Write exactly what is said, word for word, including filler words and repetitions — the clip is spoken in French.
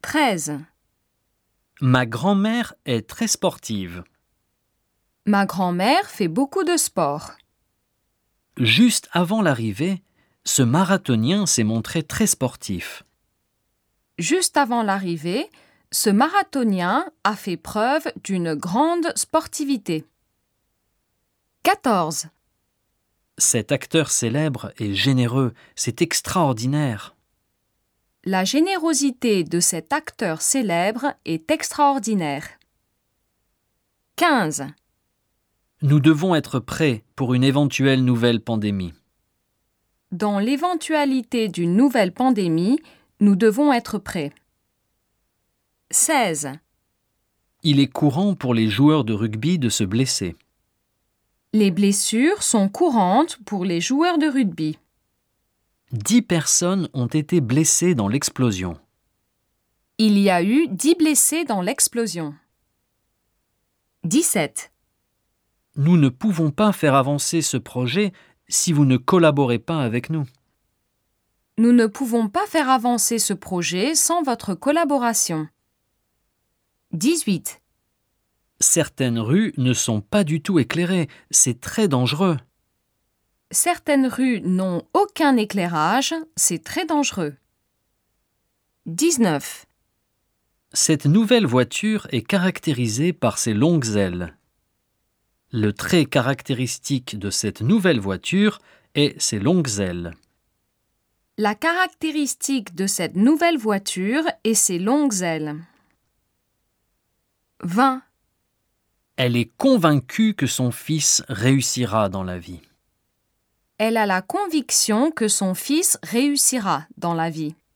treize. Ma grand-mère est très sportive. Ma grand-mère fait beaucoup de sport. Juste avant l'arrivée, ce marathonien s'est montré très sportif. Juste avant l'arrivée, ce marathonien a fait preuve d'une grande sportivité. quatorze. Cet acteur célèbre est généreux, c'est extraordinaire. La générosité de cet acteur célèbre est extraordinaire. quinze. Nous devons être prêts pour une éventuelle nouvelle pandémie. Dans l'éventualité d'une nouvelle pandémie, nous devons être prêts. seize. Il est courant pour les joueurs de rugby de se blesser. Les blessures sont courantes pour les joueurs de rugby. Dix personnes ont été blessées dans l'explosion. Il y a eu dix blessés dans l'explosion. dix-sept. Nous ne pouvons pas faire avancer ce projet si vous ne collaborez pas avec nous. Nous ne pouvons pas faire avancer ce projet sans votre collaboration. dix-huit. Certaines rues ne sont pas du tout éclairées, c'est très dangereux. Certaines rues n'ont aucun éclairage, c'est très dangereux. dix-neuf. Cette nouvelle voiture est caractérisée par ses longues ailes. Le trait caractéristique de cette nouvelle voiture est ses longues ailes. La caractéristique de cette nouvelle voiture est ses longues ailes. vingt. Elle est convaincue que son fils réussira dans la vie. Elle a la conviction que son fils réussira dans la vie.